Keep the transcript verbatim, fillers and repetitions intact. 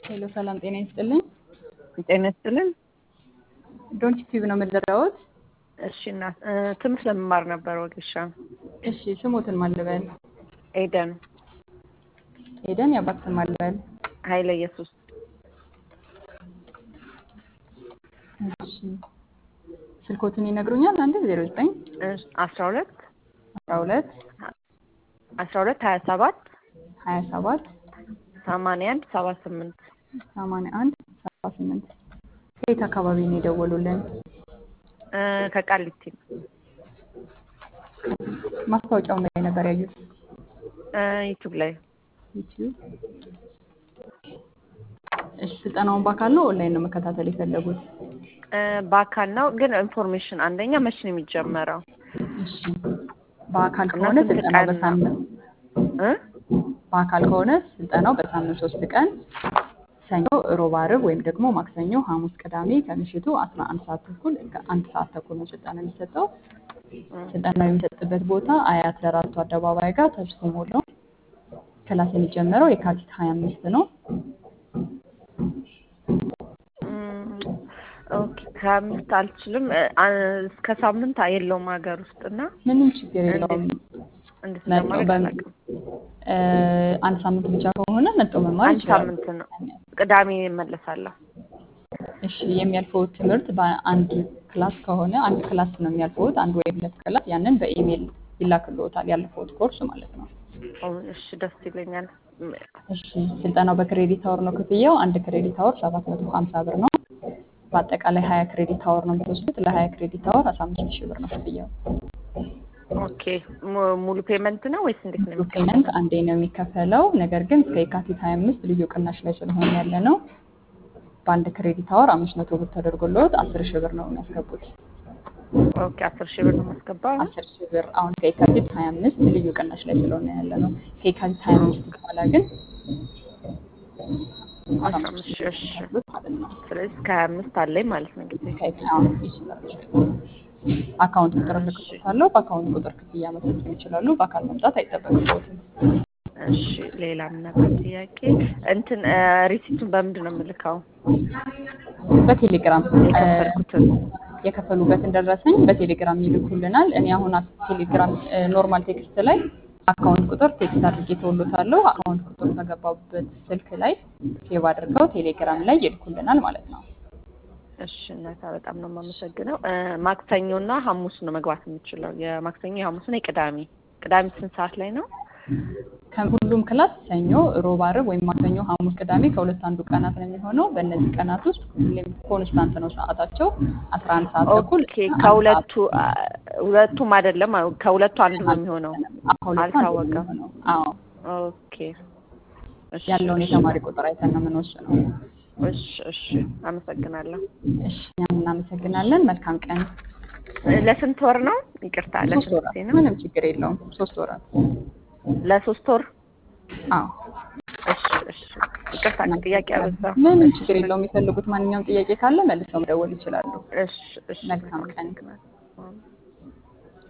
ሄሎ ሰላም ጤና ይስጥልኝ። ጤና ይስጥልን። ዶንት ቲቪ ነው የምትዘራውት? እሺ እና ትምህርት ለመማር ነበር ወጌሻ። እሺ ስሞትን ማን ልበል? ኤደን ኤደን ያባት ስም ማን ልበል? ኃይለ ኢየሱስ። እሺ ስልኮትን ይነግሩኛል? አንድ ዜሮ ዘጠኝ አስራ ሁለት አስራ ሁለት አስራ ሁለት ሀያ ሰባት ሀያ ሰባት ሰማንያ አንድ ሰባ ስምንት ሰማንያ አንድ ሰባ ስምንት ከየት አካባቢ ነው የደወሉልን? ከቃሊቲ። ማስታወቂያው ላይ ነበር ያዩት? ዩቲዩብ ላይ። ዩቲዩብ። እሺ ስልጠናውን በአካል ነው ኦንላይን ነው መከታተል የፈለጉት? በአካል ነው፣ ግን ኢንፎርሜሽን አንደኛ መቼ ነው የሚጀመረው? እሺ በአካል ከሆነ ስልጠናው በሳምንት እ በአካል ከሆነ ስልጠናው በሳምንት ሶስት ቀን ሰኞ፣ ሮብ፣ ዓርብ ወይም ደግሞ ማክሰኞ፣ ሐሙስ፣ ቅዳሜ ከምሽቱ አስራ አንድ ሰዓት ተኩል እስከ አንድ ሰዓት ተኩል ነው ስልጠና የሚሰጠው። ስልጠና የሚሰጥበት ቦታ አያት ደራርቱ አደባባይ ጋር ተስፎ ሞል ነው። ክላስ የሚጀምረው የካቲት ሀያ አምስት ነው። ኦኬ ከአምስት አልችልም፣ እስከ ሳምንት የለውም ሀገር ውስጥና ምንም ችግር የለውም። እንድትማር አንድ ሳምንት ብቻ ከሆነ መጥተው መማር አንድ ይችላሉ። ሳምንት ነው፣ ቅዳሜ እመለሳለሁ። እሺ የሚያልፈው ትምህርት በአንድ ክላስ ከሆነ አንድ ክላስ ነው የሚያልፈውት፣ አንድ ወይ ሁለት ክላስ፣ ያንን በኢሜል ይላክልዎታል ያለፈውት ኮርስ ማለት ነው። እሺ ደስ ይለኛል። እሺ ስልጠናው በክሬዲት አወር ነው ክፍያው። አንድ ክሬዲት አወር ሰባት መቶ ሀምሳ ብር ነው። በአጠቃላይ ሀያ ክሬዲት አወር ነው የምትወስዱት። ለሀያ ክሬዲት አወር አስራ አምስት ሺህ ብር ነው ክፍያው። ኦኬ ሙሉ ፔመንት ነው ወይስ እንዴት ነው? ሙሉ ፔመንት አንዴ ነው የሚከፈለው። ነገር ግን እስከ የካቲት ሀያ አምስት ልዩ ቅናሽ ላይ ስለሆነ ያለ ነው። በአንድ ክሬዲት አወር አምስት መቶ ብር ተደርጎልዎት አስር ሺህ ብር ነው የሚያስገቡት። ኦኬ አስር ሺህ ብር ነው የማስገባው። አስር ሺህ ብር አሁን ከየካቲት ሀያ አምስት ልዩ ቅናሽ ላይ ስለሆነ ያለ ነው። ከየካቲት ሀያ አምስት በኋላ ግን አስራ አምስት ሺህ እሺ ማለት ነው። ስለዚህ ከሀያ አምስት አለኝ ማለት ነው ጊዜ። አካውንት ቁጥር ልክልዎታለሁ። በአካውንት ቁጥር ክፍያ መፈጸም ይችላሉ። በአካል መምጣት አይጠበቅብዎትም። እሺ ሌላ ምን ነበር ጥያቄ? እንትን ሪሲቱን በምንድን ነው የምልከው? በቴሌግራም የከፈልኩትን የከፈሉበትን ደረሰኝ በቴሌግራም ይልኩልናል። እኔ አሁን ቴሌግራም ኖርማል ቴክስት ላይ አካውንት ቁጥር ቴክስት አድርጌ ተወሎታለሁ። አካውንት ቁጥር በገባበት ስልክ ላይ ሴቭ አድርገው ቴሌግራም ላይ ይልኩልናል ማለት ነው። እሺ እናታ በጣም ነው የማመሰግነው። ማክሰኞና ሐሙስ ነው መግባት የምችለው። የማክሰኞ የሐሙስና የቅዳሜ ቅዳሜ ስንት ሰዓት ላይ ነው? ከሁሉም ክላስ ሰኞ፣ ሮብ፣ ዓርብ ወይም ማክሰኞ፣ ሐሙስ፣ ቅዳሜ ከሁለት አንዱ ቀናት ነው የሚሆነው። በእነዚህ ቀናት ውስጥ ሁሌም ኮንስታንት ነው ሰዓታቸው አስራ አንድ ሰዓት ተኩል። ኦኬ ከሁለቱ ሁለቱም አይደለም፣ ከሁለቱ አንዱ ነው የሚሆነው። አልታወቀም። አዎ ኦኬ እሺ ያለውን የተማሪ ቁጥር አይተን ነው የምንወስነው። እሺ እሺ አመሰግናለሁ። እሺ እኛም እናመሰግናለን። መልካም ቀን። ለስንት ወር ነው? ይቅርታ ሶስት ወራት ለስንት ነው? ምንም ችግር የለውም። ሶስት ወራት። ለሶስት ወር? አዎ እሺ እሺ ይቅርታ ጥያቄ አበዛ። ምንም ችግር የለውም። የሚፈልጉት ማንኛውም ጥያቄ ካለ መልሰው መደወል ይችላሉ። እሺ እሺ መልካም ቀን።